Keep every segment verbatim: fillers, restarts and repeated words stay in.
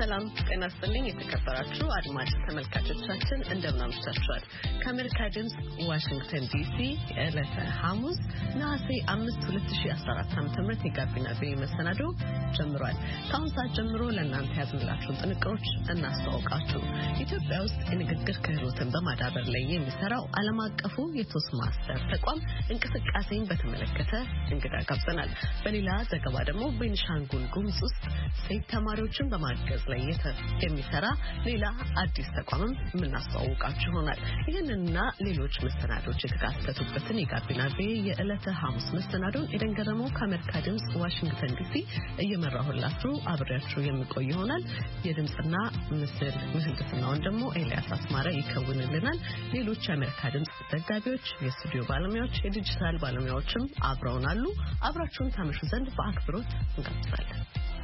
ሰላም ጤና ይስጥልኝ የተከበራችሁ አድማጭ ተመልካቾቻችን እንደምን አምሽታችኋል። ከአሜሪካ ድምጽ ዋሽንግተን ዲሲ ዕለተ ሐሙስ ነሐሴ አምስት ሁለት ሺህ አስራ አራት ዓ.ም የጋቢና ቤ መሰናዶ ጀምሯል። ከአሁን ሰዓት ጀምሮ ለእናንተ ያዝንላችሁን ጥንቅሮች እናስተዋውቃችሁ። ኢትዮጵያ ውስጥ የንግግር ክህሎትን በማዳበር ላይ የሚሰራው ዓለም አቀፉ የቶስ ማስተር ተቋም እንቅስቃሴን በተመለከተ እንግዳ ጋብዘናል። በሌላ ዘገባ ደግሞ ቤኒሻንጉል ጉሙዝ ውስጥ ሴት ተማሪዎችን በማገዝ ላይ የሚሰራ ሌላ አዲስ ተቋምም የምናስተዋውቃችሁ ይሆናል። ይህንንና ሌሎች መሰናዶች የተካተቱበትን የጋቢና ቤ የዕለተ ሐሙስ መሰናዶን ኤደን ገረመው ከአሜሪካ ድምጽ ዋሽንግተን ዲሲ እየመራሁላችሁ አብሬያችሁ የምቆይ ይሆናል። የድምጽና ምስል ምህንድስናውን ደግሞ ኤልያስ አስማረ ይከውንልናል። ሌሎች የአሜሪካ ድምጽ ዘጋቢዎች፣ የስቱዲዮ ባለሙያዎች፣ የዲጂታል ባለሙያዎችም አብረውናሉ። አብራችሁን ታመሹ ዘንድ በአክብሮት እንጋብዛለን።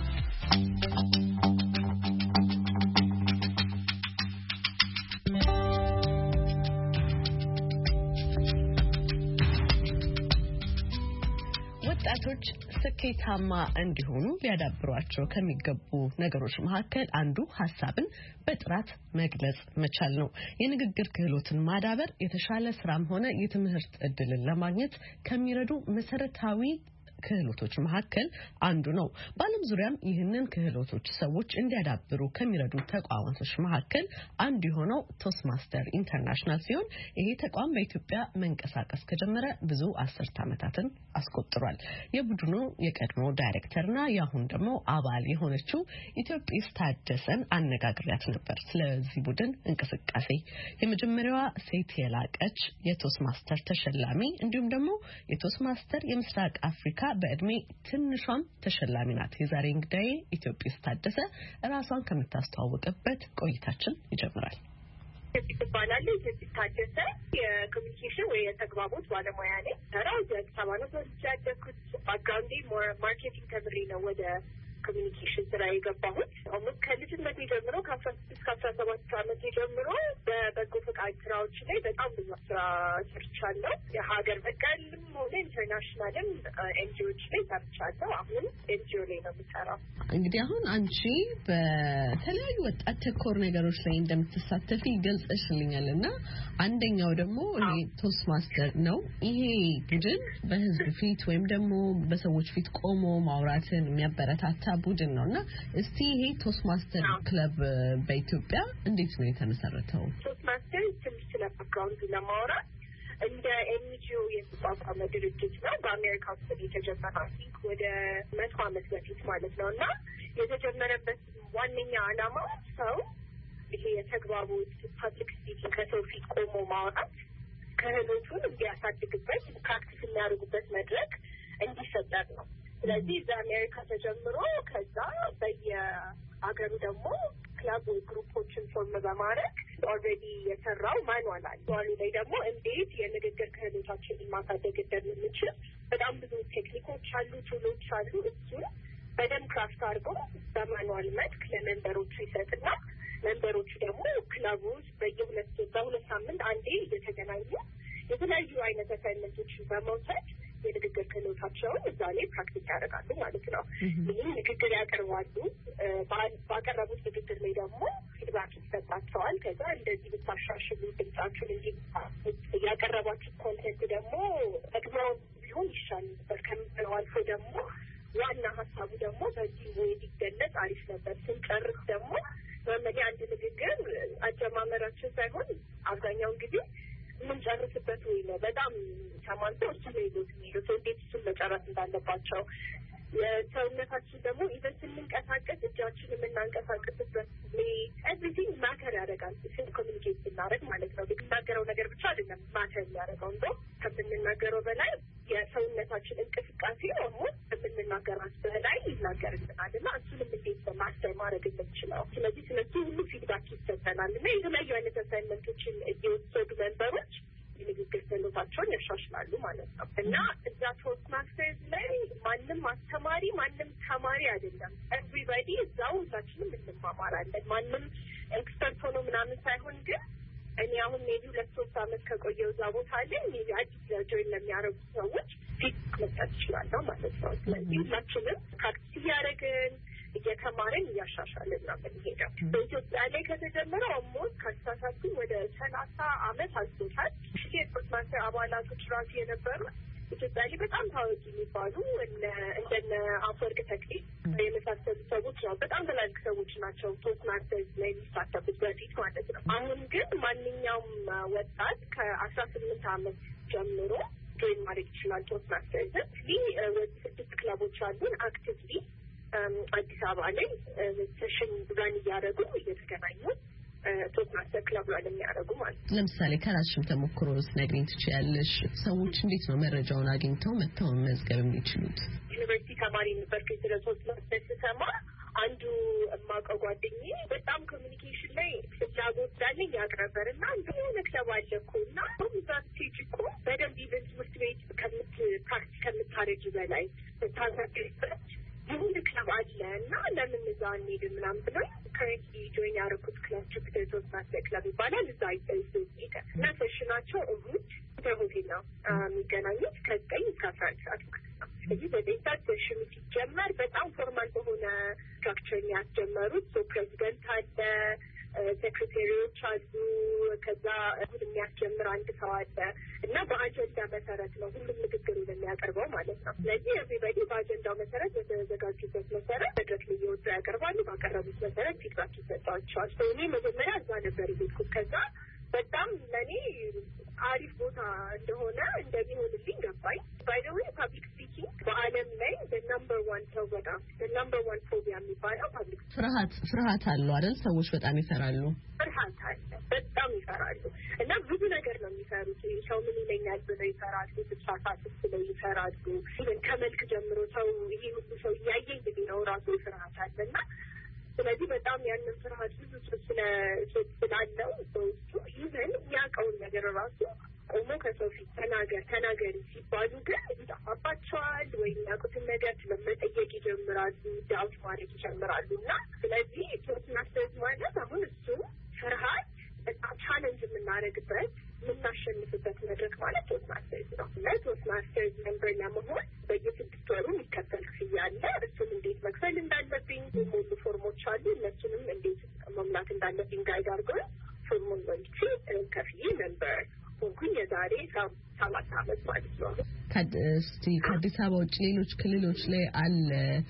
ወጣቶች ስኬታማ እንዲሆኑ ሊያዳብሯቸው ከሚገቡ ነገሮች መካከል አንዱ ሐሳብን በጥራት መግለጽ መቻል ነው። የንግግር ክህሎትን ማዳበር የተሻለ ስራም ሆነ የትምህርት ዕድልን ለማግኘት ከሚረዱ መሰረታዊ ክህሎቶች መካከል አንዱ ነው። በዓለም ዙሪያም ይህንን ክህሎቶች ሰዎች እንዲያዳብሩ ከሚረዱ ተቋማቶች መካከል አንዱ የሆነው ቶስ ማስተር ኢንተርናሽናል ሲሆን ይሄ ተቋም በኢትዮጵያ መንቀሳቀስ ከጀመረ ብዙ አስርት ዓመታትን አስቆጥሯል። የቡድኑ የቀድሞ ዳይሬክተርና የአሁን ደግሞ አባል የሆነችው ኢትዮጵስ ታደሰን አነጋግሪያት ነበር። ስለዚህ ቡድን እንቅስቃሴ የመጀመሪያዋ ሴት የላቀች የቶስ ማስተር ተሸላሚ እንዲሁም ደግሞ የቶስ ማስተር የምስራቅ አፍሪካ በእድሜ ትንሿም ተሸላሚ ናት። የዛሬ እንግዳዬ ኢትዮጵስ ታደሰ ራሷን ከምታስተዋወቅበት ቆይታችን ይጀምራል። ኢትዮጵስ ባላለ ኢትዮጵስ ታደሰ የኮሚኒኬሽን ወይ የተግባቦት ባለሙያ ነኝ። ተራው የአዲስ አበባ ነው ያደኩት። ባክግራውንዴ ሞር ማርኬቲንግ ተምሬ ነው ወደ ኮሚኒኬሽን ስራ የገባሁት። አሁን ከልጅነቴ ጀምሮ ከአስራ ስድስት ከአስራ ሰባት ዓመቴ ጀምሮ በበጎ ፈቃድ ስራዎች ላይ በጣም ብዙ ስራ ሰርቻለሁ። የሀገር በቀልም ሆነ ኢንተርናሽናልም ኤንጂኦዎች ላይ ሰርቻለሁ። አሁን ኤንጂኦ ላይ ነው የምሰራው። እንግዲህ አሁን አንቺ በተለያዩ ወጣት ተኮር ነገሮች ላይ እንደምትሳተፊ ገልጸሽልኛል እና አንደኛው ደግሞ ይሄ ቶስ ማስተር ነው። ይሄ ቡድን በህዝብ ፊት ወይም ደግሞ በሰዎች ፊት ቆሞ ማውራትን የሚያበረታታ ቡድን ነውና እስቲ ይሄ ቶስ ማስተር ክለብ በኢትዮጵያ እንዴት ነው የተመሰረተው? ቶስ ማስተር ትንሽ ስለ ባክግራውንዱ ለማውራት እንደ ኤንጂኦ የተቋቋመ ድርጅት ነው። በአሜሪካ ውስጥ የተጀመረ ቲንክ ወደ መቶ ዓመት በፊት ማለት ነው እና የተጀመረበት ዋነኛ ዓላማ ሰው ይሄ የተግባቦት ፐብሊክ ስፒኪንግ ከሰው ፊት ቆሞ ማውራት ክህሎቱን እንዲያሳድግበት ፕራክቲስ የሚያደርጉበት መድረክ እንዲፈጠር ነው። ስለዚህ እዛ አሜሪካ ተጀምሮ ከዛ በየአገሩ ደግሞ ክለብ ወይ ግሩፖችን ፎርም በማድረግ ኦልሬዲ የሰራው ማንዋል አለ። ማንዋሉ ላይ ደግሞ እንዴት የንግግር ክህሎታችንን ማሳደግ እንደምንችል በጣም ብዙ ቴክኒኮች አሉ፣ ቱሎች አሉ። እሱን በደንብ ክራፍት አድርጎ በማንዋል መልክ ለመንበሮቹ ይሰጥና መንበሮቹ ደግሞ ክለቡ ውስጥ በየሁለት በሁለት ሳምንት አንዴ እየተገናኙ የተለያዩ አይነት አሳይመንቶችን በመውሰድ የንግግር ክህሎታቸውን እዛ ላይ ፕራክቲስ ያደርጋሉ ማለት ነው። ይህም ንግግር ያቀርባሉ። ባቀረቡት ንግግር ላይ ደግሞ ፊድባክ ይሰጣቸዋል። ከዛ እንደዚህ ብታሻሽሉ ድምጻችሁን እንጂ ያቀረባችሁ ኮንቴንት ደግሞ ጠቅመው ቢሆን ይሻል ነበር ከምለው አልፎ ደግሞ ዋና ሀሳቡ ደግሞ በዚህ ወይ ሊገለጽ አሪፍ ነበር። ስንጨርስ ደግሞ በመዲ አንድ ንግግር አጀማመራችን ሳይሆን አብዛኛውን ጊዜ የምንጨርስበት ወይ ነው። በጣም ተማንተው እሱ ነው ይሉት የሚሉት እንዴት እሱን መጨረስ እንዳለባቸው። የሰውነታችን ደግሞ ኢቨን ስንንቀሳቀስ እጃችን የምናንቀሳቀስበት ኤቭሪቲንግ ማተር ያደርጋል። ስን ኮሚኒኬት ስናደርግ ማለት ነው። የምናገረው ነገር ብቻ አይደለም ማተር የሚያደርገው እንደው ከምንናገረው በላይ የሰውነታችን እንቅስቃሴ ደግሞ ከምንናገራት በላይ ይናገርልናል እና እሱንም እንዴት በማስተር ማድረግ የምንችለው። ስለዚህ ስለዚህ ሁሉ ፊድባክ ይሰጠናል እና የተለያዩ አይነት አሳይመንቶችን እየወሰዱ መንበሮች የንግግር ክህሎታቸውን ያሻሽላሉ ማለት ነው እና እዛ ቶስ ማስተርስ ላይ ማንም አስተማሪ ማንም ተማሪ አይደለም። ኤቭሪባዲ እዛው ሁላችንም እንማማራለን። ማንም ኤክስፐርት ሆኖ ምናምን ሳይሆን ግን እኔ አሁን ሜቢ ሁለት ሶስት ዓመት ከቆየው እዛ ቦታ ላይ ሜቢ አዲስ ጆይን ለሚያደርጉ ሰዎች ፊት መስጠት ይችላለሁ ማለት ነው። ስለዚህ ሁላችንም ፕራክቲስ እያደረግን እየተማረን እያሻሻልን ነው የምንሄደው። በኢትዮጵያ ላይ ከተጀመረው ኦልሞስት ከአስራሳቱ ወደ ሰላሳ አመት አልፎታል። የስፖርት ማስተር አባላቶች ራሱ የነበሩ ኢትዮጵያ ላይ በጣም ታዋቂ የሚባሉ እንደነ አፈወርቅ ተክሌ የመሳሰሉ ሰዎች ነው። በጣም ትላልቅ ሰዎች ናቸው ቶፕ ማስተርስ ላይ የሚሳተፉት በፊት ማለት ነው። አሁን ግን ማንኛውም ወጣት ከአስራ ስምንት አመት ጀምሮ ጆይን ማድረግ ይችላል ቶፕ ማስተርስ። ይህ ወደ ስድስት ክለቦች አሉን አክቲቭሊ አዲስ አበባ ላይ ሴሽን ራን እያደረጉ እየተገናኙ ቶፕ ማስተር ክለብ ላይ የሚያደርጉ ማለት ነው። ለምሳሌ ከራስሽም ተሞክሮ ልትነግሪኝ ትችያለሽ? ሰዎች እንዴት ነው መረጃውን አግኝተው መጥተው መዝገብ የሚችሉት? ዩኒቨርሲቲ ተማሪ ነበርኩ። ስለ ቶፕ ማስተር ስሰማ አንዱ የማውቀው ጓደኛዬ በጣም ኮሚኒኬሽን ላይ ፍላጎት እንዳለኝ ያቅረበር እና የሆነ ክለብ አለ እኮ እና በዛ ስቴጅ እኮ በደንብ ኢቨንት ትምህርት ቤት ከምት ፕራክቲስ ከምታረጊ በላይ ታሳደሪበት የሆነ ክለብ አለ እና ለምን እዛ እንሄድን ምናምን ብለው ከረንትሊ ጆይን ያደረኩት ክለብ ጁፒተር ቶፕ ማስተር ክለብ ይባላል። እዛ ይዘ ሄደ እና ሴሽናቸው እሁድ በሆቴል ነው የሚገናኙት ከዘጠኝ እስከ አስራ አንድ ሰዓት ማለት ነው። ስለዚህ በዘጠኝ ሰዓት ሴሽኑ ሲጀመር በጣም ፎርማል በሆነ ስትራክቸር ያስጀመሩት። ሶ ፕሬዚደንት አለ፣ ሴክሬታሪዎች አሉ፣ ከዛ እሁድ የሚያስጀምር አንድ ሰው አለ እና በአጀንዳ መሰረት ነው ሁሉም ንግግሩን የሚያቀርበው ማለት ነው። ስለዚህ ኤቭሪባዲ በአጀንዳው መሰረት በተዘጋጁበት መሰረት መድረክ ላይ እየወጡ ያቀርባሉ። ባቀረቡት መሰረት ፊድባክ ይሰጣቸዋል። እኔ መጀመሪያ እዛ ነበር የሄድኩት። ከዛ በጣም ለእኔ አሪፍ ቦታ እንደሆነ እንደሚሆንልኝ ገባኝ። ባይ ዘ ዌይ ፓብሊክ ስፒኪንግ በዓለም ላይ ነምበር ዋን ሰው በጣም ነምበር ዋን ፎቢያ የሚባለው ፓብሊክ ፍርሃት ፍርሃት አለው አይደል? ሰዎች በጣም ይፈራሉ። ፍርሃት አለ፣ በጣም ይፈራሉ እና ብዙ ነገር ነው የሚፈሩት። ሰው ምን ይለኛል ብለው ይፈራሉ። ስሳሳት ብለው ይፈራሉ። ግን ከመልክ ጀምሮ ሰው ይሄ ሁሉ ሰው እያየኝ እንግዲህ ነው ራሱ ፍርሃት አለና ስለዚህ በጣም ያንን ፍርሃት ብዙ ስለ ስላለው በውስጡ ይህን የሚያውቀውን ነገር ራሱ ቆሞ ከሰው ፊት ተናገር ተናገሪ ሲባሉ ግን ይጠፋባቸዋል ወይ የሚያውቁትን ነገር ስለመጠየቅ ይጀምራሉ፣ ዳውት ማድረግ ይጀምራሉ እና ስለዚህ ቶፕ ማስተርስ ማለት አሁን እሱ ፍርሃት በጣም ቻሌንጅ የምናደርግበት የምናሸንፍበት መድረክ ማለት ቶፕ ማስተርስ ነው። እና ቶፕ ማስተርስ ሜምበር ለመሆን በየስድስት ወሩ የሚከፈል ክፍያ አለ። እሱም እንዴት መክፈል እንዳለብኝ የሞሉ ፎርሞች አሉ። እነሱንም እንዴት መሙላት እንዳለብኝ ጋይድ አድርገው ፎርሙን ሞልቼ ከፍዬ ሜምበር ሆንኩኝ። የዛሬ ሰባት አመት ማለት ነው። እስቲ ከአዲስ አበባ ውጭ ሌሎች ክልሎች ላይ አለ?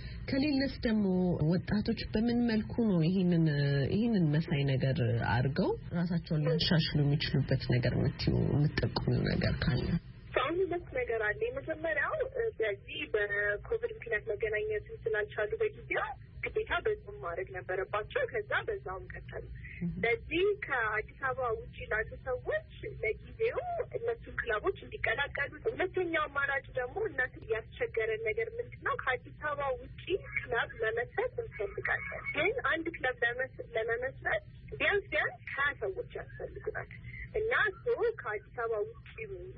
ከሌለስ ደግሞ ወጣቶች በምን መልኩ ነው ይሄንን ይሄንን መሳይ ነገር አድርገው ራሳቸውን ሊያሻሽሉ የሚችሉበት ነገር ምትዩ የምትጠቁሙ ነገር ካለ? አሁን ሁለት ነገር አለ። የመጀመሪያው በዚህ በኮቪድ ምክንያት መገናኘት ስላልቻሉ በጊዜው ግዴታ በዙም ማድረግ ነበረባቸው። ከዛ በዛውም ቀጠሉ። በዚህ ከአዲስ አበባ ውጭ ላሉ ሰዎች ለጊዜው እነሱን ክለቦች እንዲቀላቀሉ። ሁለተኛው አማራጭ ደግሞ እነሱ ያስቸገረን ነገር ምንድነው? ከአዲስ አበባ ውጭ ክለብ መመስረት እንፈልጋለን፣ ግን አንድ ክለብ ለመመስረት ቢያንስ ቢያንስ ሀያ ሰዎች ያስፈልጉናል እና እሱ ከአዲስ አበባ ውጭ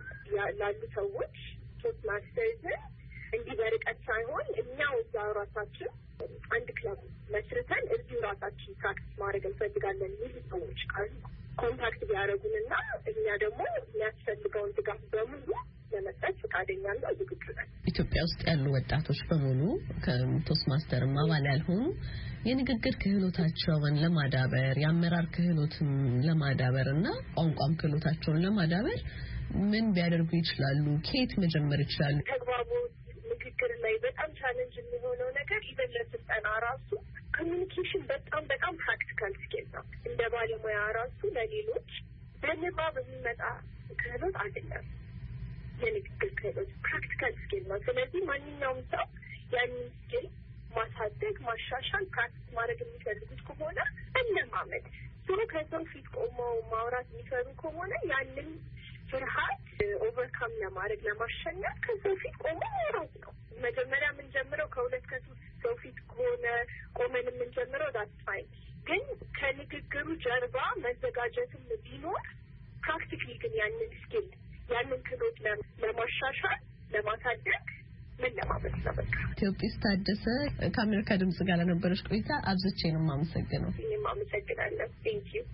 ላሉ ሰዎች ቶፕ ማስተርስን እንዲህ በርቀት ሳይሆን እኛው እዛው ራሳችን አንድ ክለብ መስርተን እዚሁ ራሳችን ፕራክቲስ ማድረግ እንፈልጋለን የሚሉ ሰዎች ካሉ ኮንታክት ቢያደርጉንና እኛ ደግሞ የሚያስፈልገውን ድጋፍ በሙሉ ለመስጠት ፈቃደኛ ነው ዝግጁ ነን። ኢትዮጵያ ውስጥ ያሉ ወጣቶች በሙሉ ከቶፕ ማስተር አባል ያልሆኑ የንግግር ክህሎታቸውን ለማዳበር የአመራር ክህሎትን ለማዳበር እና ቋንቋም ክህሎታቸውን ለማዳበር ምን ቢያደርጉ ይችላሉ? ከየት መጀመር ይችላሉ? ተግባቦት ንግግር ላይ በጣም ቻሌንጅ የሚሆነው ነገር ኢቨን ለስልጠና ራሱ ኮሚኒኬሽን በጣም በጣም ፕራክቲካል ስኪል ነው። እንደ ባለሙያ ራሱ ለሌሎች በንባብ የሚመጣ ክህሎት አይደለም። የንግግር ክህሎት ፕራክቲካል ስኪል ነው። ስለዚህ ማንኛውም ሰው ያንን ስኪል ማሳደግ ማሻሻል ፕራክቲስ ማድረግ የሚፈልጉት ከሆነ እንደማመድ ሱሩ ከሰው ፊት ቆመው ማውራት የሚፈሩ ከሆነ ያንን ፍርሃት ኦቨርካም ለማድረግ ለማሸነፍ ከሰው ፊት ቆሞ ማውራት ነው። መጀመሪያ የምንጀምረው ከሁለት ከሶስት ሰው ፊት ከሆነ ቆመን የምንጀምረው ዳትስ ፋይን። ግን ከንግግሩ ጀርባ መዘጋጀትም ቢኖር ፕራክቲካሊ ግን ያንን ስኪል ያንን ክህሎት ለማሻሻል ለማሳደግ ምን ለማለት ነው። በቃ ኢትዮጵስ ታደሰ ከአሜሪካ ድምጽ ጋር ለነበረሽ ቆይታ አብዝቼ ነው የማመሰግነው። እኔም አመሰግናለሁ። ቴንክ ዩ።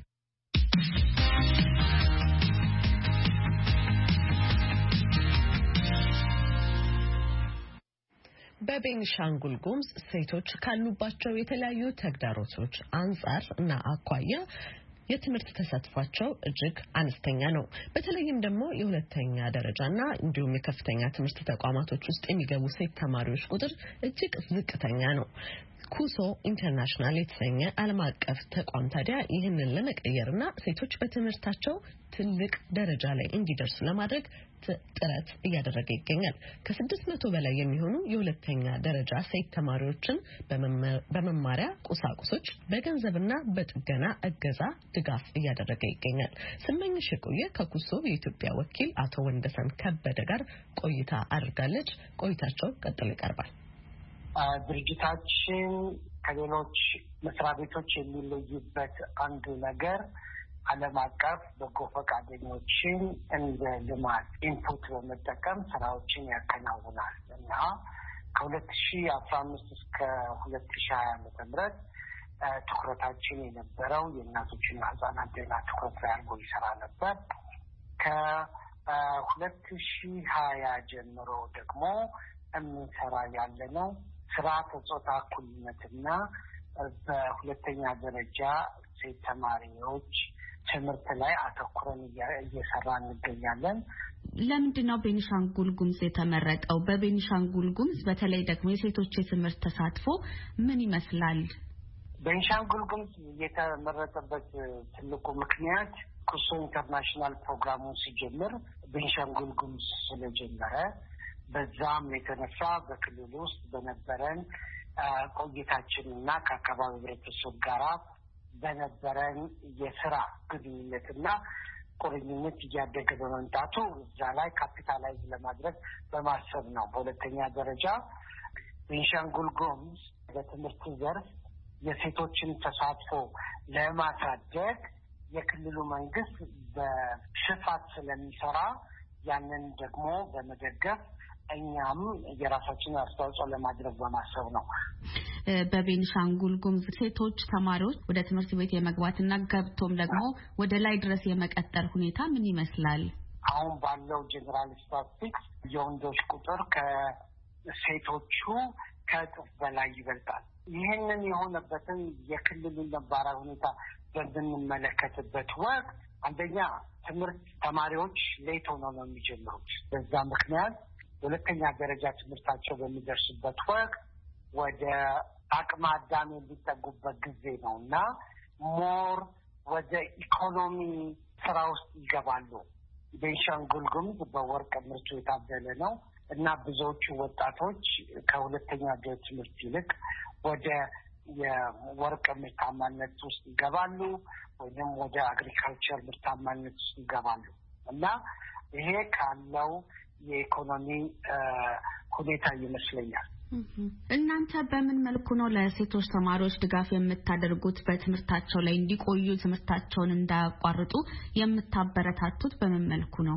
በቤኒሻንጉል ጉሙዝ ሴቶች ካሉባቸው የተለያዩ ተግዳሮቶች አንጻር እና አኳያ የትምህርት ተሳትፏቸው እጅግ አነስተኛ ነው። በተለይም ደግሞ የሁለተኛ ደረጃና እንዲሁም የከፍተኛ ትምህርት ተቋማቶች ውስጥ የሚገቡ ሴት ተማሪዎች ቁጥር እጅግ ዝቅተኛ ነው። ኩሶ ኢንተርናሽናል የተሰኘ ዓለም አቀፍ ተቋም ታዲያ ይህንን ለመቀየርና ሴቶች በትምህርታቸው ትልቅ ደረጃ ላይ እንዲደርሱ ለማድረግ ጥረት እያደረገ ይገኛል። ከስድስት መቶ በላይ የሚሆኑ የሁለተኛ ደረጃ ሴት ተማሪዎችን በመማሪያ ቁሳቁሶች በገንዘብና በጥገና እገዛ ድጋፍ እያደረገ ይገኛል። ስመኝሽ የቆየ ከኩሶ የኢትዮጵያ ወኪል አቶ ወንደሰን ከበደ ጋር ቆይታ አድርጋለች። ቆይታቸው ቀጥሎ ይቀርባል። ድርጅታችን ከሌሎች መስሪያ ቤቶች የሚለይበት አንዱ ነገር ዓለም አቀፍ በጎ ፈቃደኞችን እንደ ልማት ኢንፑት በመጠቀም ስራዎችን ያከናውናል እና ከሁለት ሺህ አስራ አምስት እስከ ሁለት ሺህ ሀያ ዓመተ ምህረት ትኩረታችን የነበረው የእናቶችና ህጻናት ጤና ትኩረት ላይ አድርጎ ይሰራ ነበር። ከሁለት ሺህ ሀያ ጀምሮ ደግሞ የምንሰራ ያለነው ስርዓተ ጾታ እኩልነትና በሁለተኛ ደረጃ ሴት ተማሪዎች ትምህርት ላይ አተኩረን እየሰራ እንገኛለን። ለምንድን ነው ቤኒሻንጉል ጉሙዝ የተመረጠው? በቤኒሻንጉል ጉሙዝ በተለይ ደግሞ የሴቶች የትምህርት ተሳትፎ ምን ይመስላል? ቤኒሻንጉል ጉሙዝ የተመረጠበት ትልቁ ምክንያት ኩሶ ኢንተርናሽናል ፕሮግራሙ ሲጀምር ቤኒሻንጉል ጉሙዝ ስለጀመረ በዛም የተነሳ በክልሉ ውስጥ በነበረን ቆይታችንና ከአካባቢ ህብረተሰብ ጋር በነበረን የስራ ግንኙነትና ቁርኝነት እያደገ በመምጣቱ እዛ ላይ ካፒታላይዝ ለማድረግ በማሰብ ነው። በሁለተኛ ደረጃ ቤኒሻንጉል ጉሙዝ በትምህርት ዘርፍ የሴቶችን ተሳትፎ ለማሳደግ የክልሉ መንግስት በስፋት ስለሚሰራ ያንን ደግሞ በመደገፍ እኛም የራሳችንን አስተዋጽኦ ለማድረግ በማሰብ ነው። በቤኒሻንጉል ጉሙዝ ሴቶች ተማሪዎች ወደ ትምህርት ቤት የመግባትና ገብቶም ደግሞ ወደ ላይ ድረስ የመቀጠል ሁኔታ ምን ይመስላል? አሁን ባለው ጀነራል ስታቲስቲክስ የወንዶች ቁጥር ከሴቶቹ ከእጥፍ በላይ ይበልጣል። ይህንን የሆነበትን የክልሉን ነባራዊ ሁኔታ በምንመለከትበት ወቅት አንደኛ ትምህርት ተማሪዎች ሌት ሆነው ነው የሚጀምሩት። በዛ ምክንያት ሁለተኛ ደረጃ ትምህርታቸው በሚደርስበት ወቅት ወደ አቅመ አዳም የሚጠጉበት ጊዜ ነው እና ሞር ወደ ኢኮኖሚ ስራ ውስጥ ይገባሉ። ቤኒሻንጉል ጉሙዝ በወርቅ ምርቱ የታደለ ነው እና ብዙዎቹ ወጣቶች ከሁለተኛ ደረጃ ትምህርት ይልቅ ወደ የወርቅ ምርታማነት ውስጥ ይገባሉ ወይም ወደ አግሪካልቸር ምርታማነት ውስጥ ይገባሉ እና ይሄ ካለው የኢኮኖሚ ሁኔታ ይመስለኛል። እናንተ በምን መልኩ ነው ለሴቶች ተማሪዎች ድጋፍ የምታደርጉት? በትምህርታቸው ላይ እንዲቆዩ ትምህርታቸውን እንዳያቋርጡ የምታበረታቱት በምን መልኩ ነው?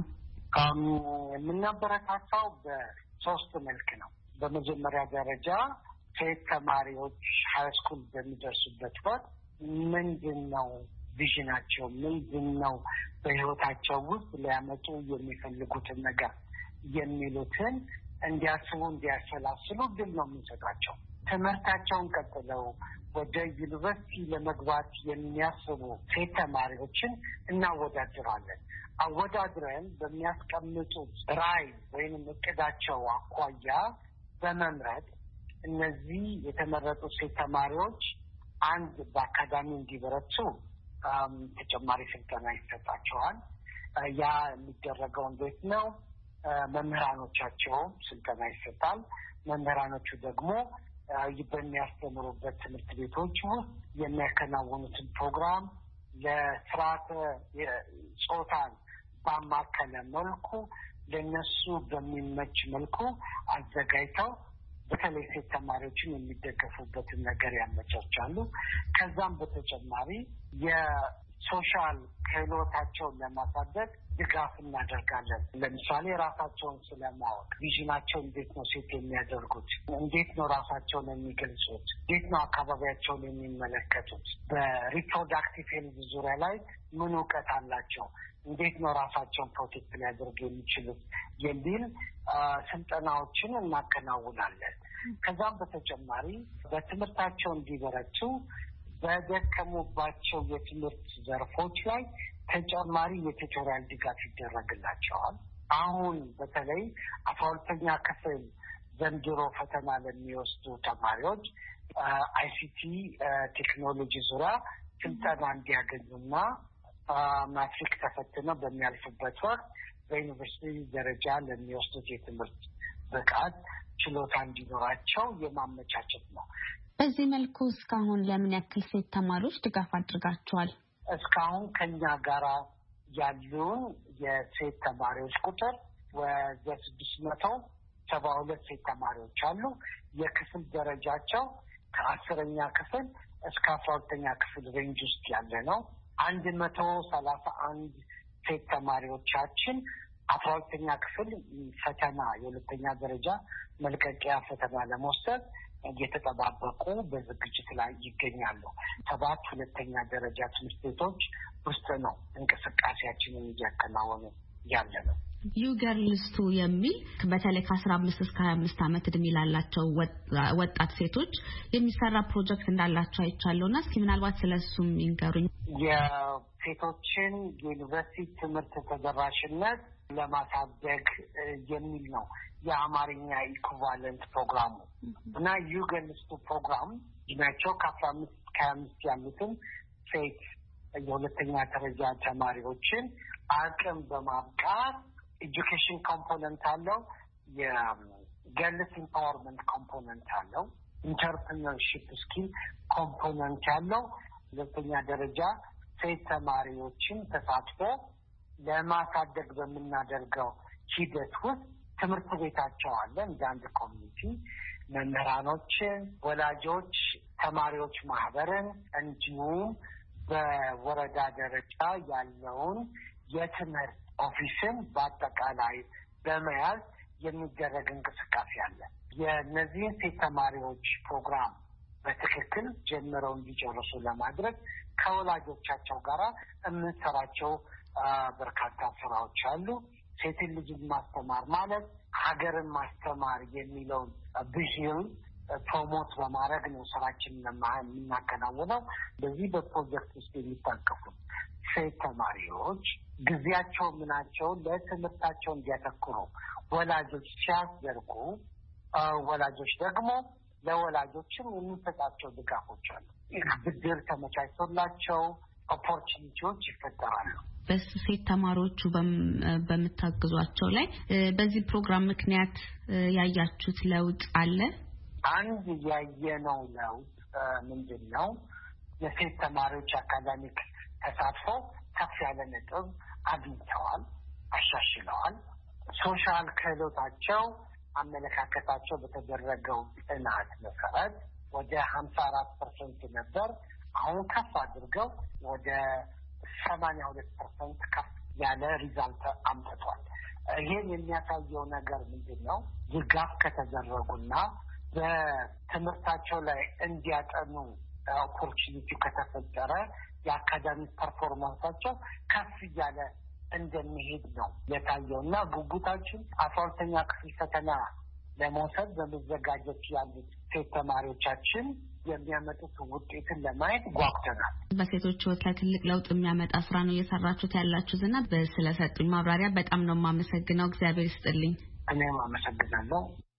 የምናበረታታው በሶስት መልክ ነው። በመጀመሪያ ደረጃ ሴት ተማሪዎች ሃይ ስኩል በሚደርሱበት ወቅት ምንድን ነው ቪዥናቸው፣ ምንድን ነው በህይወታቸው ውስጥ ሊያመጡ የሚፈልጉትን ነገር የሚሉትን እንዲያስቡ እንዲያሰላስሉ ድል ነው የምንሰጣቸው። ትምህርታቸውን ቀጥለው ወደ ዩኒቨርሲቲ ለመግባት የሚያስቡ ሴት ተማሪዎችን እናወዳድራለን። አወዳድረን በሚያስቀምጡት ራዕይ ወይም እቅዳቸው አኳያ በመምረጥ እነዚህ የተመረጡ ሴት ተማሪዎች አንድ በአካዳሚ እንዲበረቱ ተጨማሪ ስልጠና ይሰጣቸዋል። ያ የሚደረገው እንዴት ነው? መምህራኖቻቸው ስልጠና ይሰጣል። መምህራኖቹ ደግሞ በሚያስተምሩበት ትምህርት ቤቶች ውስጥ የሚያከናውኑትን ፕሮግራም ለስርዓተ ጾታን ባማከለ መልኩ ለነሱ በሚመች መልኩ አዘጋጅተው በተለይ ሴት ተማሪዎችን የሚደገፉበትን ነገር ያመቻቻሉ። ከዛም በተጨማሪ ሶሻል ክህሎታቸውን ለማሳደግ ድጋፍ እናደርጋለን። ለምሳሌ ራሳቸውን ስለማወቅ ቪዥናቸው እንዴት ነው ሴት የሚያደርጉት፣ እንዴት ነው ራሳቸውን የሚገልጹት፣ እንዴት ነው አካባቢያቸውን የሚመለከቱት፣ በሪፕሮዳክቲቭ ሄልዝ ዙሪያ ላይ ምን እውቀት አላቸው፣ እንዴት ነው ራሳቸውን ፕሮቴክት ሊያደርጉ የሚችሉት የሚል ስልጠናዎችን እናከናውናለን። ከዛም በተጨማሪ በትምህርታቸው እንዲበረቱ በደከሙባቸው የትምህርት ዘርፎች ላይ ተጨማሪ የቱቶሪያል ድጋፍ ይደረግላቸዋል። አሁን በተለይ አስራ ሁለተኛ ክፍል ዘንድሮ ፈተና ለሚወስዱ ተማሪዎች አይሲቲ ቴክኖሎጂ ዙሪያ ስልጠና እንዲያገኙና ማትሪክ ተፈትነው በሚያልፉበት ወቅት በዩኒቨርሲቲ ደረጃ ለሚወስዱት የትምህርት ብቃት ችሎታ እንዲኖራቸው የማመቻቸት ነው። በዚህ መልኩ እስካሁን ለምን ያክል ሴት ተማሪዎች ድጋፍ አድርጋቸዋል? እስካሁን ከኛ ጋራ ያሉን የሴት ተማሪዎች ቁጥር ወደ ስድስት መቶ ሰባ ሁለት ሴት ተማሪዎች አሉ። የክፍል ደረጃቸው ከአስረኛ ክፍል እስከ አስራ ሁለተኛ ክፍል ሬንጅ ውስጥ ያለ ነው። አንድ መቶ ሰላሳ አንድ ሴት ተማሪዎቻችን አስራ ሁለተኛ ክፍል ፈተና የሁለተኛ ደረጃ መልቀቂያ ፈተና ለመውሰድ እየተጠባበቁ በዝግጅት ላይ ይገኛሉ። ሰባት ሁለተኛ ደረጃ ትምህርት ቤቶች ውስጥ ነው እንቅስቃሴያችንን እያከናወኑ ያለ ነው። ዩ ገርልስ ቱ የሚል በተለይ ከአስራ አምስት እስከ ሀያ አምስት ዓመት እድሜ ላላቸው ወጣት ሴቶች የሚሰራ ፕሮጀክት እንዳላቸው አይቻለሁና እስኪ ምናልባት ስለሱም ይንገሩኝ። የሴቶችን ዩኒቨርሲቲ ትምህርት ተደራሽነት ለማሳደግ የሚል ነው የአማርኛ ኢኩቫለንት ፕሮግራሙ እና ዩ ገርልስ ቱ ፕሮግራም እድሜያቸው ከአስራ አምስት እስከ ሀያ አምስት ያሉትን ሴት የሁለተኛ ደረጃ ተማሪዎችን አቅም በማብቃት ኤጁኬሽን ኮምፖነንት አለው፣ የገርልስ ኢምፓወርመንት ኮምፖነንት አለው፣ ኢንተርፕረነርሺፕ ስኪል ኮምፖነንት ያለው ሁለተኛ ደረጃ ሴት ተማሪዎችን ተሳትፎ ለማሳደግ በምናደርገው ሂደት ውስጥ ትምህርት ቤታቸው አለ እንደ አንድ ኮሚኒቲ፣ መምህራኖችን፣ ወላጆች፣ ተማሪዎች ማህበርን እንዲሁም በወረዳ ደረጃ ያለውን የትምህርት ኦፊስን በአጠቃላይ በመያዝ የሚደረግ እንቅስቃሴ አለ። የእነዚህን ሴት ተማሪዎች ፕሮግራም በትክክል ጀምረው እንዲጨርሱ ለማድረግ ከወላጆቻቸው ጋር የምንሰራቸው በርካታ ስራዎች አሉ። ሴትን ልጅን ማስተማር ማለት ሀገርን ማስተማር የሚለውን ብሂል ፕሮሞት በማድረግ ነው ስራችንን የምናከናውነው። በዚህ በፕሮጀክት ውስጥ የሚታቀፉ ሴት ተማሪዎች ጊዜያቸው ምናቸው ለትምህርታቸው እንዲያተኩሩ ወላጆች ሲያስደርጉ፣ ወላጆች ደግሞ ለወላጆችም የሚሰጣቸው ድጋፎች አሉ። ብድር ተመቻችቶላቸው ኦፖርቹኒቲዎች ይፈጠራሉ። በሴት ተማሪዎቹ በምታግዟቸው ላይ በዚህ ፕሮግራም ምክንያት ያያችሁት ለውጥ አለ? አንድ ያየነው ለውጥ ምንድን ነው? የሴት ተማሪዎች አካዳሚክ ተሳትፎ ከፍ ያለ ነጥብ አግኝተዋል፣ አሻሽለዋል። ሶሻል ክህሎታቸው፣ አመለካከታቸው በተደረገው ጥናት መሰረት ወደ ሀምሳ አራት ፐርሰንት ነበር። አሁን ከፍ አድርገው ወደ ሰማንያ ሁለት ፐርሰንት ከፍ ያለ ሪዛልት አምጥቷል። ይህን የሚያሳየው ነገር ምንድን ነው? ድጋፍ ከተደረጉና በትምህርታቸው ላይ እንዲያጠኑ ኦፖርቹኒቲ ከተፈጠረ የአካዳሚክ ፐርፎርማንሳቸው ከፍ እያለ እንደሚሄድ ነው የታየው እና ጉጉታችን አስራ ሁለተኛ ክፍል ፈተና ለመውሰድ በመዘጋጀት ያሉት ሴት ተማሪዎቻችን የሚያመጡት ውጤትን ለማየት ጓጉተናል። በሴቶች ህይወት ላይ ትልቅ ለውጥ የሚያመጣ ስራ ነው እየሰራችሁት ያላችሁት እና ስለሰጡኝ ማብራሪያ በጣም ነው የማመሰግነው። እግዚአብሔር ይስጥልኝ። እኔም አመሰግናለሁ።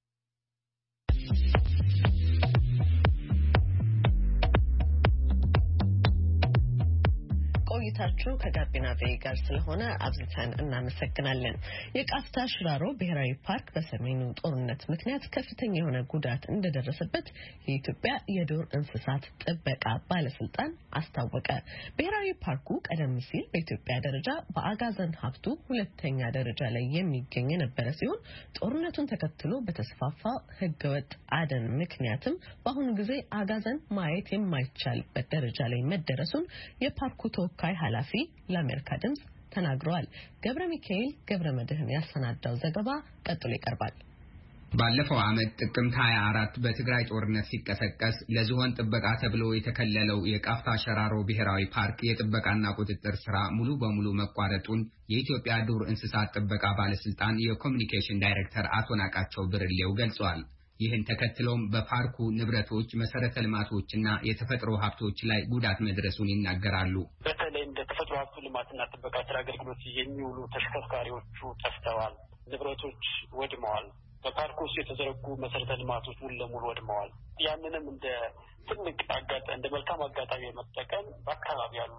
ቆይታችሁ ከጋቢና ቬ ጋር ስለሆነ አብዝተን እናመሰግናለን። የቃፍታ ሽራሮ ብሔራዊ ፓርክ በሰሜኑ ጦርነት ምክንያት ከፍተኛ የሆነ ጉዳት እንደደረሰበት የኢትዮጵያ የዱር እንስሳት ጥበቃ ባለስልጣን አስታወቀ። ብሔራዊ ፓርኩ ቀደም ሲል በኢትዮጵያ ደረጃ በአጋዘን ሀብቱ ሁለተኛ ደረጃ ላይ የሚገኝ የነበረ ሲሆን ጦርነቱን ተከትሎ በተስፋፋ ህገወጥ አደን ምክንያትም በአሁኑ ጊዜ አጋዘን ማየት የማይቻልበት ደረጃ ላይ መደረሱን የፓርኩ ተወካይ ተወካይ ኃላፊ ለአሜሪካ ድምጽ ተናግረዋል። ገብረ ሚካኤል ገብረ መድህን ያሰናዳው ዘገባ ቀጥሎ ይቀርባል። ባለፈው ዓመት ጥቅምት ሃያ አራት በትግራይ ጦርነት ሲቀሰቀስ ለዝሆን ጥበቃ ተብሎ የተከለለው የቃፍታ ሸራሮ ብሔራዊ ፓርክ የጥበቃና ቁጥጥር ስራ ሙሉ በሙሉ መቋረጡን የኢትዮጵያ ዱር እንስሳት ጥበቃ ባለስልጣን የኮሙኒኬሽን ዳይሬክተር አቶ ናቃቸው ብርሌው ገልጸዋል። ይህን ተከትሎም በፓርኩ ንብረቶች፣ መሰረተ ልማቶችና የተፈጥሮ ሀብቶች ላይ ጉዳት መድረሱን ይናገራሉ። በተለይ እንደ ተፈጥሮ ሀብቱ ልማትና ጥበቃ ስራ አገልግሎት የሚውሉ ተሽከርካሪዎቹ ጠፍተዋል፣ ንብረቶች ወድመዋል። በፓርኩ ውስጥ የተዘረጉ መሰረተ ልማቶች ሙሉ ለሙሉ ወድመዋል። ያንንም እንደ ትልቅ አጋጣሚ እንደ መልካም አጋጣሚ መጠቀም በአካባቢ ያሉ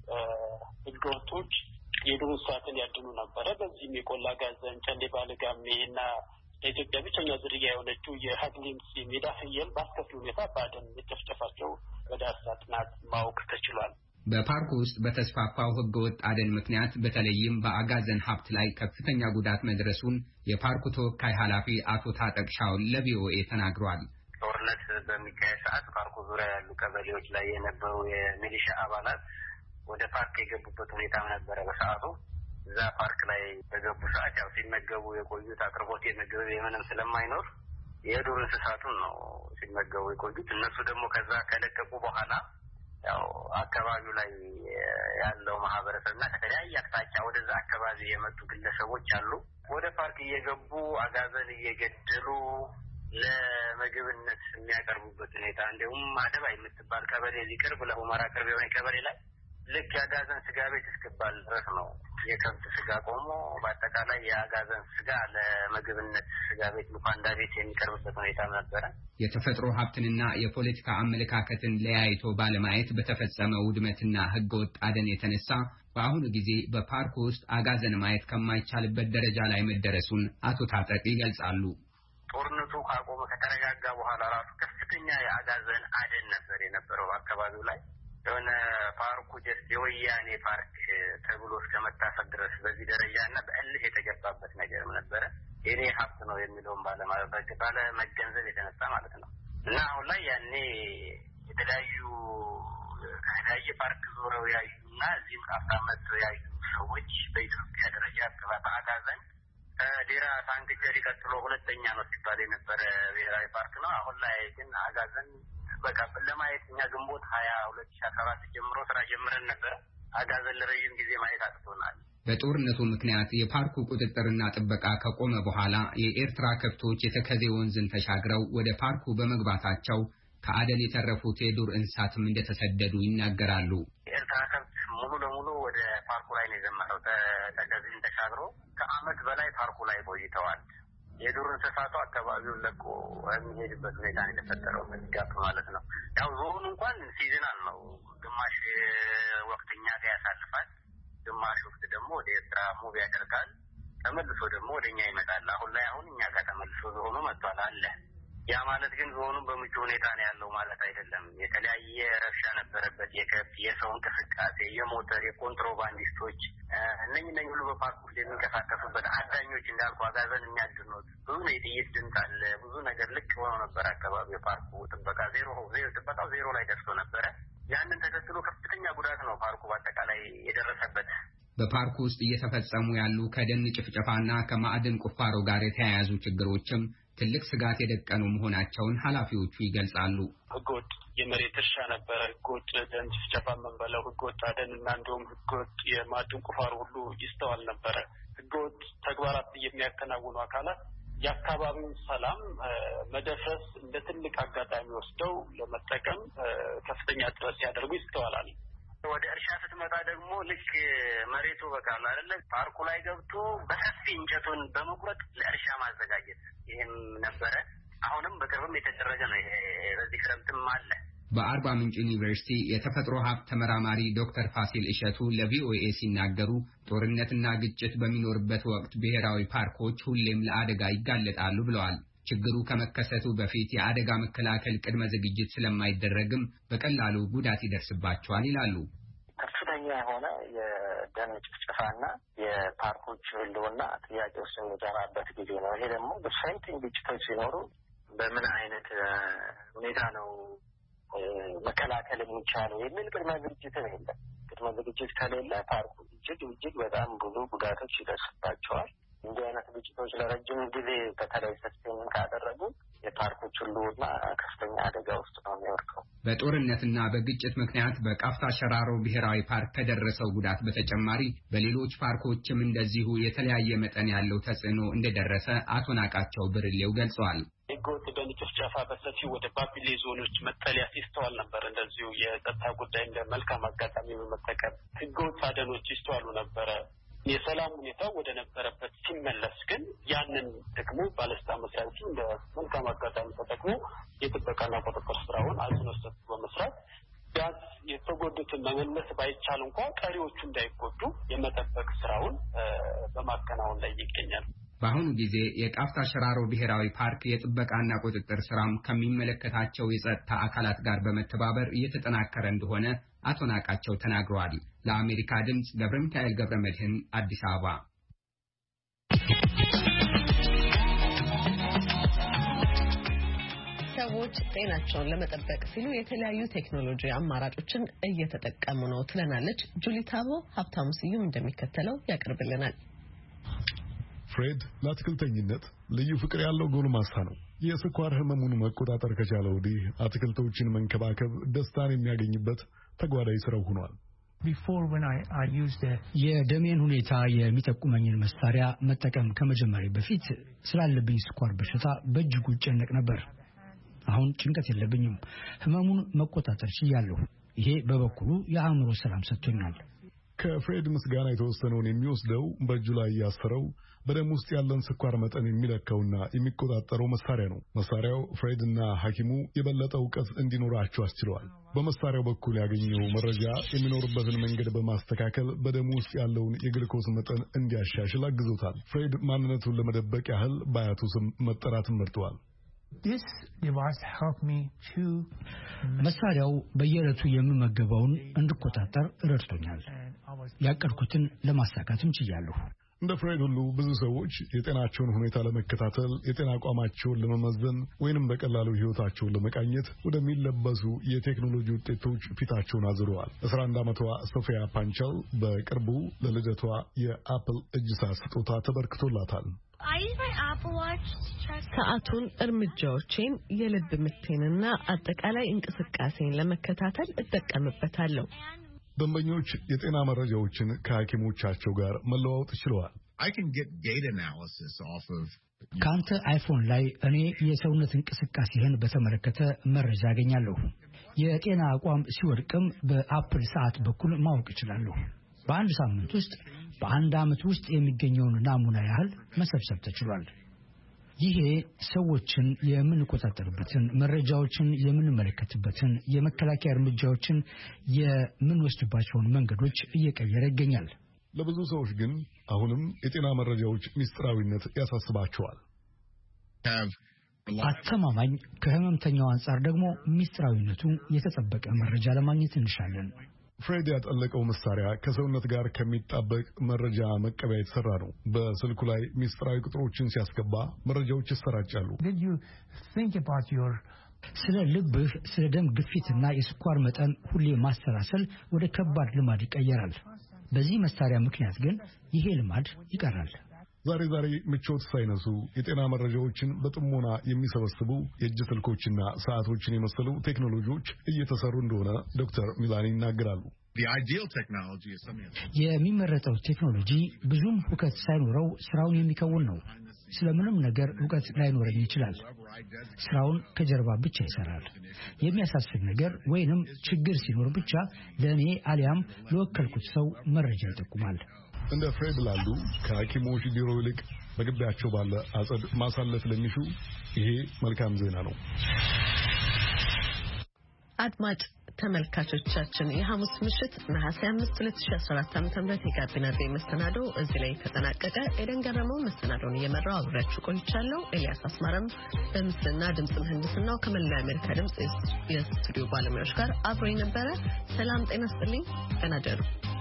ህገወጦች የዱር እንስሳትን ያድኑ ነበረ። በዚህም የቆላ ጋዘን፣ ጨሌ ባለጋሜ እና የኢትዮጵያ ብቸኛ ዝርያ የሆነችው የሀግሊምስ የሜዳ ፍየል በአስከፊ ሁኔታ በአደን መጨፍጨፋቸው በዳሰሳ ጥናት ማወቅ ተችሏል። በፓርኩ ውስጥ በተስፋፋው ህገወጥ አደን ምክንያት በተለይም በአጋዘን ሀብት ላይ ከፍተኛ ጉዳት መድረሱን የፓርኩ ተወካይ ኃላፊ አቶ ታጠቅ ሻውል ለቪኦኤ ተናግረዋል። ጦርነት በሚካሄድ ሰዓት ፓርኩ ዙሪያ ያሉ ቀበሌዎች ላይ የነበሩ የሚሊሻ አባላት ወደ ፓርክ የገቡበት ሁኔታ ነበረ። በሰዓቱ እዛ ፓርክ ላይ በገቡ ሰዓት ያው ሲመገቡ የቆዩት አቅርቦት የምግብ የምንም ስለማይኖር የዱር እንስሳቱን ነው ሲመገቡ የቆዩት። እነሱ ደግሞ ከዛ ከለቀቁ በኋላ ያው አካባቢው ላይ ያለው ማህበረሰብና ከተለያየ አቅጣጫ ወደዛ አካባቢ የመጡ ግለሰቦች አሉ። ወደ ፓርክ እየገቡ አጋዘን እየገደሉ ለምግብነት የሚያቀርቡበት ሁኔታ እንዲሁም አደባ የምትባል ቀበሌ እዚህ ቅርብ ለሁመራ ቅርብ የሆነ ቀበሌ ላይ ልክ የአጋዘን ስጋ ቤት እስክባል ድረስ ነው የከብት ስጋ ቆሞ በአጠቃላይ የአጋዘን ስጋ ለምግብነት ስጋ ቤት ሉካንዳ ቤት የሚቀርብበት ሁኔታ ነበረ። የተፈጥሮ ሀብትንና የፖለቲካ አመለካከትን ለያይቶ ባለማየት በተፈጸመ ውድመትና ህገወጥ አደን የተነሳ በአሁኑ ጊዜ በፓርኩ ውስጥ አጋዘን ማየት ከማይቻልበት ደረጃ ላይ መደረሱን አቶ ታጠቅ ይገልጻሉ። ጦርነቱ ካቆመ ከተረጋጋ በኋላ ራሱ ከፍተኛ የአጋዘን አደን ነበር የነበረው አካባቢው ላይ የሆነ ፓርኩ ጀስት የወያኔ ፓርክ ተብሎ እስከመታሰብ ድረስ በዚህ ደረጃና በእልህ የተገባበት ነገርም ነበረ። የኔ ሀብት ነው የሚለውን ባለማበቅ ባለመገንዘብ የተነሳ ማለት ነው። እና አሁን ላይ ያኔ የተለያዩ ከተለያየ ፓርክ ዞረው ያዩና እዚህም ካፍታመት ያዩ ሰዎች በኢትዮጵያ ደረጃ ጥባት አጋዘን ዴራ ታንክጀሪ ቀጥሎ ሁለተኛ ነው ሲባል የነበረ ብሔራዊ ፓርክ ነው። አሁን ላይ ግን አጋዘን በቃ ለማየት እኛ ግንቦት ሀያ ሁለት ሺህ አስራ ሰባት ጀምሮ ስራ ጀምረን ነበር። አጋዘን ለረጅም ጊዜ ማየት አጥቶናል። በጦርነቱ ምክንያት የፓርኩ ቁጥጥርና ጥበቃ ከቆመ በኋላ የኤርትራ ከብቶች የተከዜ ወንዝን ተሻግረው ወደ ፓርኩ በመግባታቸው ከአደን የተረፉት የዱር እንስሳትም እንደተሰደዱ ይናገራሉ። የኤርትራ ከብት ሙሉ ለሙሉ ወደ ፓርኩ ላይ ነው የዘመተው። ተከዜን ተሻግሮ ከአመት በላይ ፓርኩ ላይ ቆይተዋል። የዱር እንስሳቱ አካባቢውን ለቆ የሚሄድበት ሁኔታ ነው የተፈጠረው። በጋፕ ማለት ነው። ያው ዞኑ እንኳን ሲዝናል ነው። ግማሽ ወቅትኛ ጋር ያሳልፋል፣ ግማሽ ወቅት ደግሞ ወደ ኤርትራ ሙቭ ያደርጋል፣ ተመልሶ ደግሞ ወደኛ ይመጣል። አሁን ላይ አሁን እኛ ጋር ተመልሶ ዞኑ መጥቷል አለ። ያ ማለት ግን ዞኑን በምቹ ሁኔታ ነው ያለው ማለት አይደለም። የተለያየ ረብሻ ነበረበት። የከብት የሰው እንቅስቃሴ፣ የሞተር፣ የኮንትሮባንዲስቶች እነኝ ነኝ ሁሉ በፓርኩ ውስጥ የሚንቀሳቀሱበት አዳኞች እንዳልኩ አጋዘን የሚያድኑት ብዙ ነው። የጥይት ድምፅ አለ። ብዙ ነገር ልክ ሆኖ ነበር አካባቢ። የፓርኩ ጥበቃ ዜሮ ዜሮ ጥበቃው ዜሮ ላይ ደርሶ ነበረ። ያንን ተከትሎ ከፍተኛ ጉዳት ነው ፓርኩ በአጠቃላይ የደረሰበት። በፓርኩ ውስጥ እየተፈጸሙ ያሉ ከደን ጭፍጨፋና ከማዕድን ቁፋሮ ጋር የተያያዙ ችግሮችም ትልቅ ስጋት የደቀኑ መሆናቸውን ኃላፊዎቹ ይገልጻሉ። ህገወጥ የመሬት እርሻ ነበረ፣ ህገወጥ ደን ጭፍጨፋ መንበለው፣ ህገወጥ አደንና እንዲሁም ህገወጥ የማዕድን ቁፋሮ ሁሉ ይስተዋል ነበረ። ህገወጥ ተግባራት የሚያከናውኑ አካላት የአካባቢውን ሰላም መደፍረስ እንደ ትልቅ አጋጣሚ ወስደው ለመጠቀም ከፍተኛ ጥረት ሲያደርጉ ይስተዋላል። ወደ እርሻ ስትመጣ ደግሞ ልክ መሬቱ በቃል አይደለ ፓርኩ ላይ ገብቶ በሰፊ እንጨቱን በመቁረጥ ለእርሻ ማዘጋጀት ይሄም ነበረ። አሁንም በቅርብም የተደረገ ነው። ይሄ በዚህ ክረምትም አለ። በአርባ ምንጭ ዩኒቨርሲቲ የተፈጥሮ ሀብት ተመራማሪ ዶክተር ፋሲል እሸቱ ለቪኦኤ ሲናገሩ ጦርነትና ግጭት በሚኖርበት ወቅት ብሔራዊ ፓርኮች ሁሌም ለአደጋ ይጋለጣሉ ብለዋል። ችግሩ ከመከሰቱ በፊት የአደጋ መከላከል ቅድመ ዝግጅት ስለማይደረግም በቀላሉ ጉዳት ይደርስባቸዋል ይላሉ። ከፍተኛ የሆነ የደን ጭፍጨፋና የፓርኮች ህልውና ጥያቄ ውስጥ የሚገባበት ጊዜ ነው። ይሄ ደግሞ በሳይንቲንግ ግጭቶች ሲኖሩ በምን አይነት ሁኔታ ነው መከላከል የሚቻለው የሚል ቅድመ ዝግጅት የለም። ቅድመ የቅድመ ዝግጅት ከሌለ ፓርኩ እጅግ እጅግ በጣም ብዙ ጉዳቶች ይደርስባቸዋል። እንዲህ አይነት ግጭቶች ለረጅም ጊዜ በተለይ ሰስፔን ካደረጉ የፓርኮች ሁሉና ከፍተኛ አደጋ ውስጥ ነው የሚወርቀው። በጦርነትና በግጭት ምክንያት በቃፍታ ሸራሮ ብሔራዊ ፓርክ ከደረሰው ጉዳት በተጨማሪ በሌሎች ፓርኮችም እንደዚሁ የተለያየ መጠን ያለው ተጽዕኖ እንደደረሰ አቶ ናቃቸው ብርሌው ገልጸዋል። ህገወጥ ደን ጭፍጨፋ በሰፊው ወደ ባቢሌ ዞኖች መጠለያ ሲስተዋል ነበር። እንደዚሁ የጸጥታ ጉዳይ እንደ መልካም አጋጣሚ በመጠቀም ህገወጥ አደኖች ይስተዋሉ ነበረ። የሰላም ሁኔታ ወደ ነበረበት ሲመለስ ግን ያንን ደግሞ ባለስልጣን መስሪያ ቤቱ እንደ መልካም አጋጣሚ ተጠቅሞ የጥበቃና ቁጥጥር ስራውን አጽንኦት ሰጥቶ በመስራት ቢያንስ የተጎዱትን መመለስ ባይቻል እንኳን ቀሪዎቹ እንዳይጎዱ የመጠበቅ ስራውን በማከናወን ላይ ይገኛል። በአሁኑ ጊዜ የቃፍታ ሸራሮ ብሔራዊ ፓርክ የጥበቃና ቁጥጥር ስራም ከሚመለከታቸው የጸጥታ አካላት ጋር በመተባበር እየተጠናከረ እንደሆነ አቶ ናቃቸው ተናግረዋል። ለአሜሪካ ድምጽ ገብረ ሚካኤል ገብረ መድህን አዲስ አበባ። ሰዎች ጤናቸውን ለመጠበቅ ሲሉ የተለያዩ ቴክኖሎጂ አማራጮችን እየተጠቀሙ ነው ትለናለች ጁሊታቦ። ሀብታሙ ስዩም እንደሚከተለው ያቀርብልናል። ፍሬድ ለአትክልተኝነት ልዩ ፍቅር ያለው ጎልማሳ ነው። የስኳር ህመሙን መቆጣጠር ከቻለ ወዲህ አትክልቶችን መንከባከብ ደስታን የሚያገኝበት ተጓዳኝ ስራው ሆኗል። የደሜን ሁኔታ የሚጠቁመኝን መሳሪያ መጠቀም ከመጀመሪያ በፊት ስላለብኝ ስኳር በሽታ በእጅጉ ጨነቅ ነበር። አሁን ጭንቀት የለብኝም። ህመሙን መቆጣጠር ችያለሁ። ይሄ በበኩሉ የአእምሮ ሰላም ሰጥቶኛል። ከፍሬድ ምስጋና የተወሰነውን የሚወስደው በእጁ ላይ ያሰረው በደም ውስጥ ያለን ስኳር መጠን የሚለካውና የሚቆጣጠረው መሳሪያ ነው። መሳሪያው ፍሬድና ሐኪሙ የበለጠ ዕውቀት እንዲኖራቸው አስችለዋል። በመሳሪያው በኩል ያገኘው መረጃ የሚኖርበትን መንገድ በማስተካከል በደም ውስጥ ያለውን የግሉኮዝ መጠን እንዲያሻሽል አግዞታል። ፍሬድ ማንነቱን ለመደበቅ ያህል በአያቱ ስም መጠራትን መርጠዋል። መሳሪያው በየዕለቱ የምመገበውን እንድቆጣጠር ረድቶኛል። ያቀድኩትን ለማሳካትም ችያለሁ። እንደ ፍሬድ ሁሉ ብዙ ሰዎች የጤናቸውን ሁኔታ ለመከታተል፣ የጤና አቋማቸውን ለመመዘን ወይንም በቀላሉ ህይወታቸውን ለመቃኘት ወደሚለበሱ የቴክኖሎጂ ውጤቶች ፊታቸውን አዙረዋል። አስራ አንድ ዓመቷ ሶፊያ ፓንቸል በቅርቡ ለልደቷ የአፕል እጅ ሰዓት ስጦታ ተበርክቶላታል። ሰዓቱን እርምጃዎቼን፣ የልብ ምቴንና አጠቃላይ እንቅስቃሴን ለመከታተል እጠቀምበታለሁ። ደንበኞች የጤና መረጃዎችን ከሐኪሞቻቸው ጋር መለዋወጥ ችለዋል። ከአንተ አይፎን ላይ እኔ የሰውነት እንቅስቃሴህን በተመለከተ መረጃ አገኛለሁ። የጤና አቋም ሲወድቅም በአፕል ሰዓት በኩል ማወቅ እችላለሁ። በአንድ ሳምንት ውስጥ በአንድ ዓመት ውስጥ የሚገኘውን ናሙና ያህል መሰብሰብ ተችሏል። ይሄ ሰዎችን የምንቆጣጠርበትን፣ መረጃዎችን የምንመለከትበትን፣ የመከላከያ እርምጃዎችን የምንወስድባቸውን መንገዶች እየቀየረ ይገኛል። ለብዙ ሰዎች ግን አሁንም የጤና መረጃዎች ሚስጥራዊነት ያሳስባቸዋል። አስተማማኝ፣ ከህመምተኛው አንጻር ደግሞ ሚስጥራዊነቱ የተጠበቀ መረጃ ለማግኘት እንሻለን። ፍሬድ ያጠለቀው መሳሪያ ከሰውነት ጋር ከሚጣበቅ መረጃ መቀበያ የተሰራ ነው። በስልኩ ላይ ሚስጥራዊ ቁጥሮችን ሲያስገባ መረጃዎች ይሰራጫሉ። ስለ ልብህ፣ ስለ ደም ግፊትና የስኳር መጠን ሁሌ ማሰላሰል ወደ ከባድ ልማድ ይቀየራል። በዚህ መሳሪያ ምክንያት ግን ይሄ ልማድ ይቀራል። ዛሬ ዛሬ ምቾት ሳይነሱ የጤና መረጃዎችን በጥሞና የሚሰበስቡ የእጅ ስልኮችና ሰዓቶችን የመሰሉ ቴክኖሎጂዎች እየተሰሩ እንደሆነ ዶክተር ሚላኒ ይናገራሉ። የሚመረጠው ቴክኖሎጂ ብዙም ሁከት ሳይኖረው ስራውን የሚከውን ነው። ስለምንም ነገር ዕውቀት ላይኖረኝ ይችላል። ስራውን ከጀርባ ብቻ ይሰራል። የሚያሳስብ ነገር ወይንም ችግር ሲኖር ብቻ ለእኔ አሊያም ለወከልኩት ሰው መረጃ ይጠቁማል። እንደ ፍሬድ ላሉ ከሐኪሞች ቢሮ ይልቅ በግቢያቸው ባለ አጸድ ማሳለፍ ለሚሹ ይሄ መልካም ዜና ነው። አድማጭ ተመልካቾቻችን የሐሙስ ምሽት ነሐሴ አምስት ሁለት ሺህ አስራ አራት ዓ.ም የጋቢና ቤ መሰናዶ እዚህ ላይ ተጠናቀቀ። ኤደን ገረመው መሰናዶውን እየመራው አብሬያችሁ ቆይቻለሁ። ኤልያስ አስማረም በምስልና ድምጽ ምህንድስናው ከመላው አሜሪካ ድምጽ የስቱዲዮ ባለሙያዎች ጋር አብሮኝ ነበረ። ሰላም ጤና ይስጥልኝ። ደህና ደሩ።